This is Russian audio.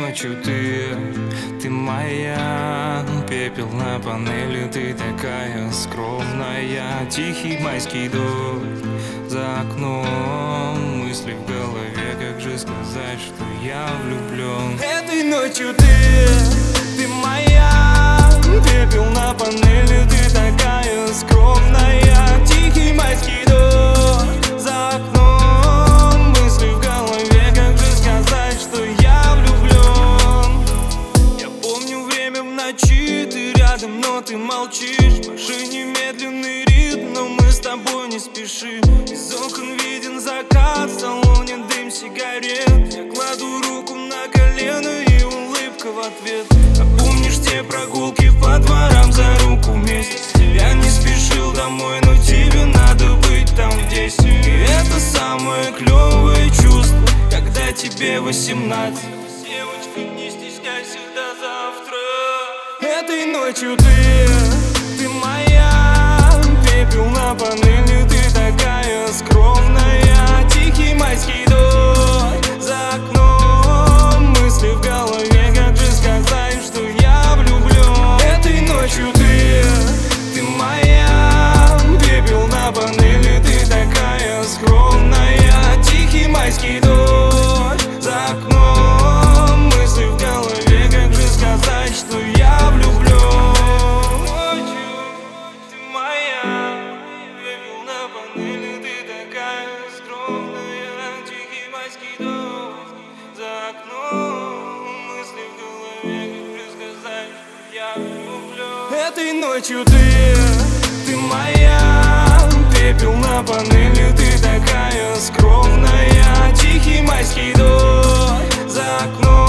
ночью ты моя. Пепел на панели, ты такая скромная. Тихий майский дождь за окном, мысли в голове, как же сказать, что я влюблен. Этой ночью ты моя. Пепел на панели, ты такая скромная. Тихий майский дождь за окном, мысли в голове, как же сказать, что я влюблен. Я помню время в ночи, ты рядом, но ты молчишь. В машине медленный ритм, но мы с тобой не спешим. Из окон виден закат, в салоне дым сигарет. Я кладу руку на колено и улыбка в ответ. А помнишь те прогулки по дворам за руку вместе? Я не спешил домой, но тебе надо быть там в 10. И это самое клевое чувство, когда тебе 18. Девочка, не стесняйся, до завтра. Этой ночью ты моя. Пепел на панели, ты такая скромная. Тихий майский дождь за окном, мысли в голове, как же сказать, что я влюблен. Этой ночью ты моя. Пепел на панели, ты такая скромная. Тихий майский дождь за окном, мысли в голове, как же сказать, что я влюблен. Ночью ты моя. Пепел на панели, ты такая скромная. Тихий майский дождь за окном, мысли в голове, как же сказать, что я влюблен. Этой ночью ты моя. Пепел на панели, ты такая скромная. Тихий майский дождь за окном.